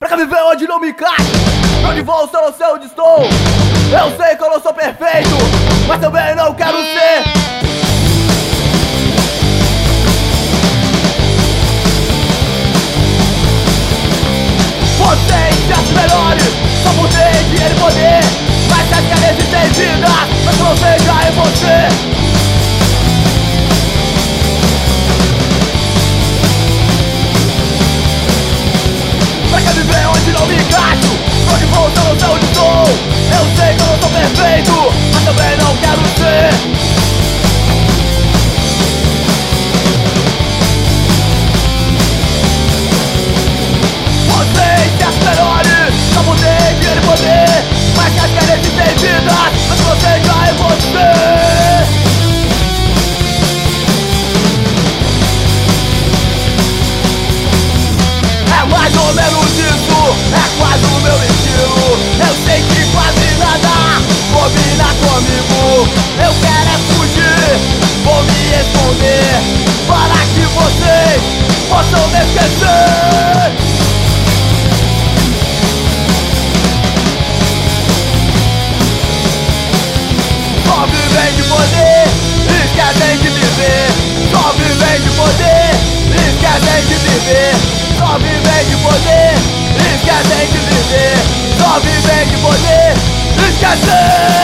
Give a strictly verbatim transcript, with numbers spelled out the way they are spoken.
Pra cá viver onde não me encaixe, pra onde vou se eu não sei onde estou. Eu sei que eu não sou perfeito, mas também não quero ser. Vocês já se melhores, só por ter dinheiro e poder. Mas se as caras têm vida, mas que não seja em você. Pra que viver onde não me encaixo, pra onde vou se eu não sei onde estou. Eu sei que eu não sou perfeito, mas também não quero ser. Vocês se as melhores, só por ter dinheiro e poder. Mas que as querem têm vida, mas que você já é você. É mais ou menos isso, é quase o meu estilo. Eu sei que quase nada combina comigo. Eu quero é fugir, vou me esconder, para que vocês possam me esquecer. Só vivem de poder, esquecem de viver. Só vivem de poder, esquecem de viver. Só vivem de poder, esquecem de viver. Só vivem de poder, esquecem.